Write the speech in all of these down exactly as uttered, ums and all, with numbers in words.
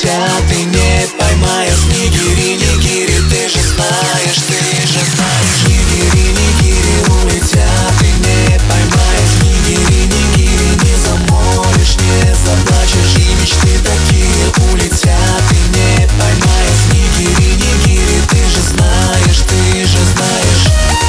улетят, и не поймаешь. Нигири, нигири, ты же знаешь, ты же знаешь. Нигири, нигири, улетят, и не поймаешь. Нигири, нигири, не замолишь, не заплачешь. И мечты такие улетят, и не поймаешь. Нигири, нигири, ты же знаешь, ты же знаешь.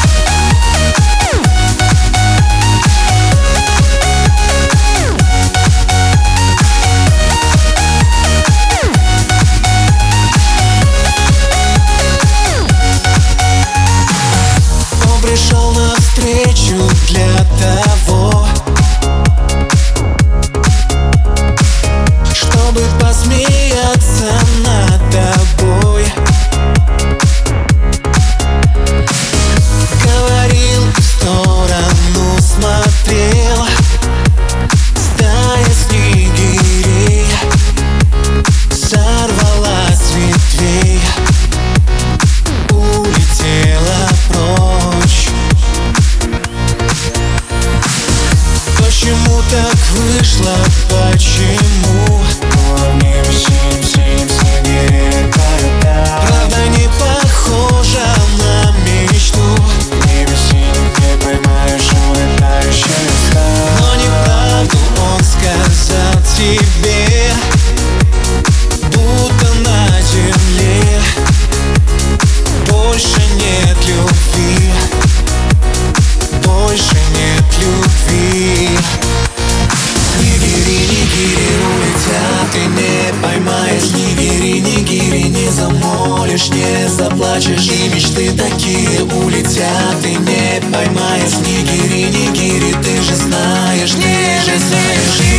Пришел навстречу для того, чтобы посмеяться над тобой. Говорил и в сторону смотрел. Стая снегирей сорвалась с ветвей, улетела прочь. Почему так вышло, почему? В небе синим, синим снегири летают. Правда не похожа на мечту. В небе синим не поймаешь улетающие листа. Но неправду он сказал тебе, будто на земле больше нет любви, больше нет любви. Нигири, нигири, улетят, и не поймаешь. Нигири, нигири, не замолишь, не заплачешь. И мечты такие улетят, и не поймаешь. Нигири, нигири, ты же знаешь, ты же знаешь.